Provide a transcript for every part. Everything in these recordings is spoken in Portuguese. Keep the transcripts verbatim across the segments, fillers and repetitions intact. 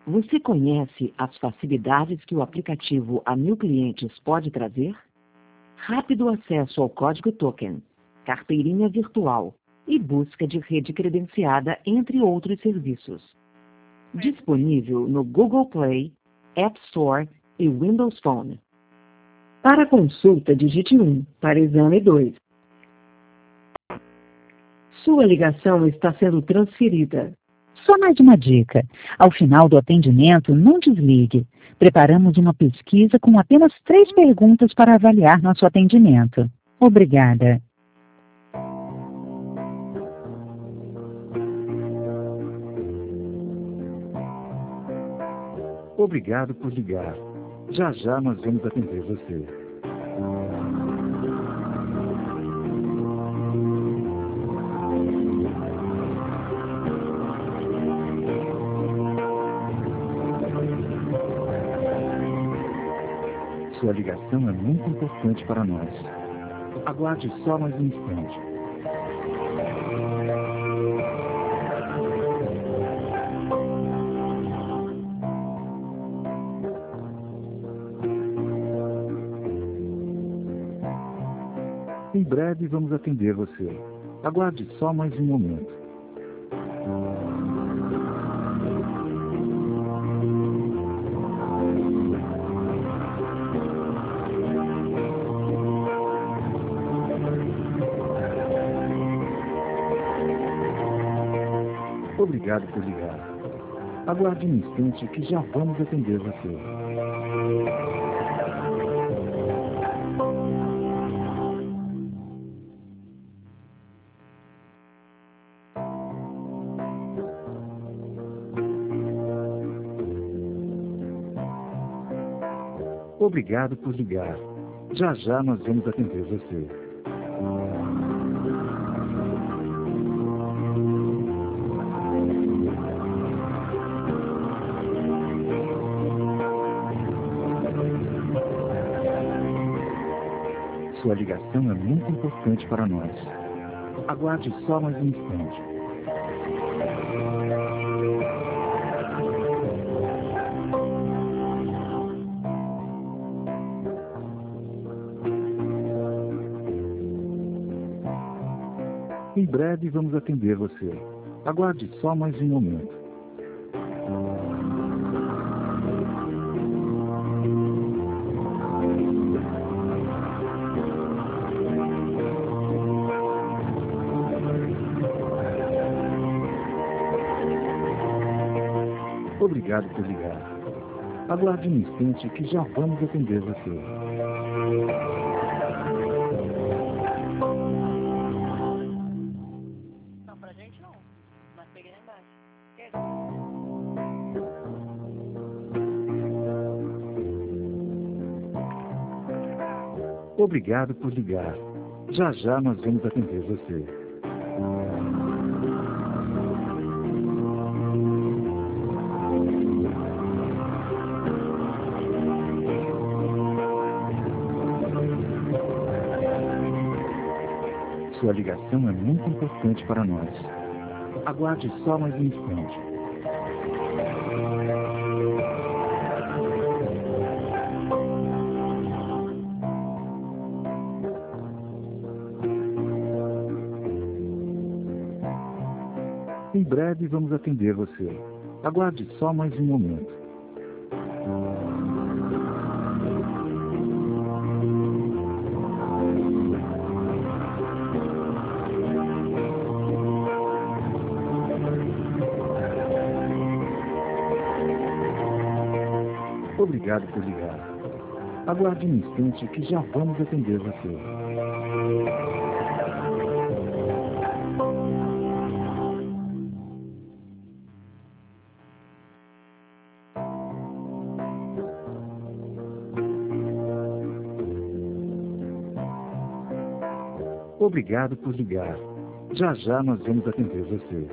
Você conhece as facilidades que o aplicativo A Mil Clientes pode trazer? Rápido acesso ao código token, carteirinha virtual e busca de rede credenciada, entre outros serviços. Disponível no Google Play, App Store e Windows Phone. Para consulta, digite um, para exame dois. Sua ligação está sendo transferida. Só mais uma dica. Ao final do atendimento, não desligue. Preparamos uma pesquisa com apenas três perguntas para avaliar nosso atendimento. Obrigada. Obrigado por ligar. Já já nós vamos atender você. Sua ligação é muito importante para nós. Aguarde só mais um instante. Em breve vamos atender você. Aguarde só mais um momento. Obrigado por ligar. Aguarde um instante que já vamos atender você. Obrigado por ligar. Já já nós vamos atender você. Sua ligação é muito importante para nós. Aguarde só mais um instante. Em breve vamos atender você. Aguarde só mais um momento. Obrigado por ligar. Aguarde um instante que já vamos atender você. Não, pra gente não. Mas peguei lá embaixo. Obrigado por ligar. Já já nós vamos atender você. Sua ligação é muito importante para nós. Aguarde só mais um instante. Em breve vamos atender você. Aguarde só mais um momento. Obrigado por ligar. Aguarde um instante que já vamos atender você. Obrigado por ligar. Já já nós vamos atender você.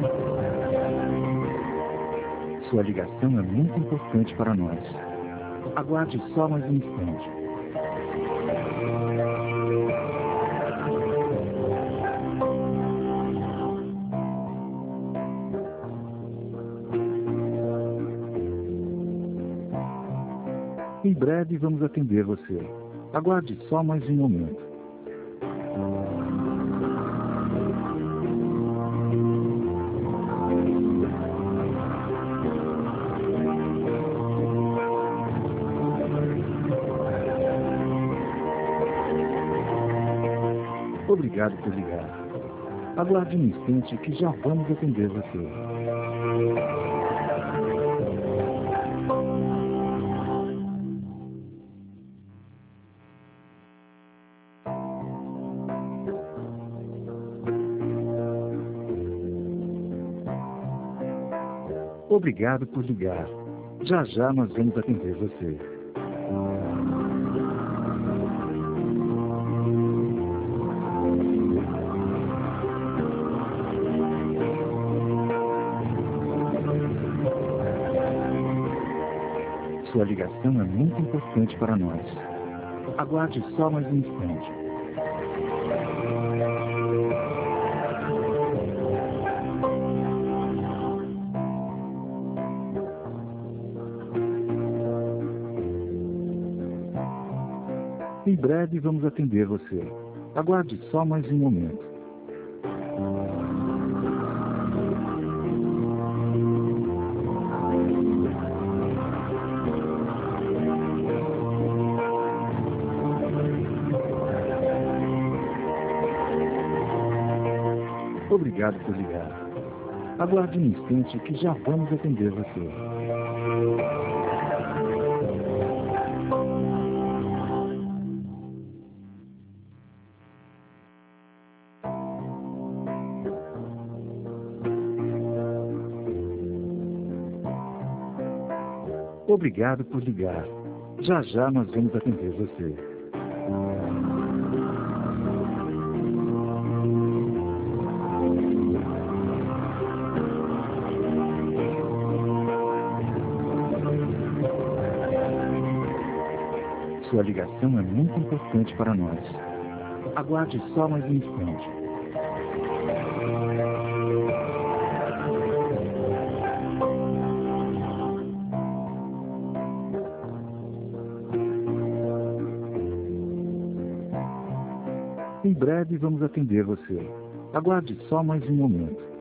Sua ligação é muito importante para nós. Aguarde só mais um instante. Em breve vamos atender você. Aguarde só mais um momento. Obrigado por ligar. Aguarde um instante que já vamos atender você. Obrigado por ligar. Já já nós vamos atender você. Sua ligação é muito importante para nós. Aguarde só mais um instante. Em breve vamos atender você. Aguarde só mais um momento. Obrigado por ligar. Aguarde um instante que já vamos atender você. Obrigado por ligar. Já já nós vamos atender você. Sua ligação é muito importante para nós. Aguarde só mais um instante. Em breve vamos atender você. Aguarde só mais um momento.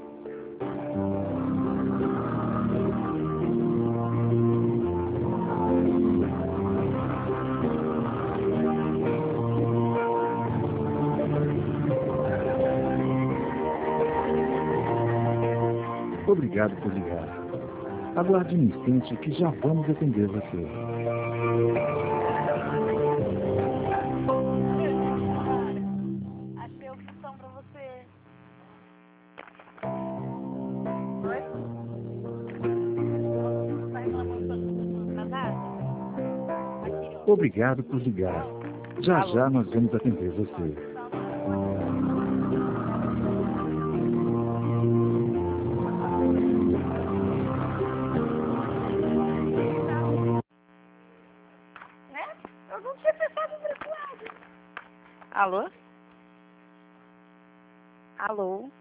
Obrigado por ligar. Aguarde um instante que já vamos atender você. Achei a opção pra você. Oi? Tá reclamando da atrasada? Aqui, ó. Obrigado por ligar. Já já nós vamos atender você. Eu não tinha pensado por esse lado. Alô? Alô?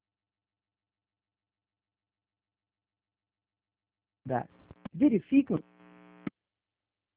Verifique o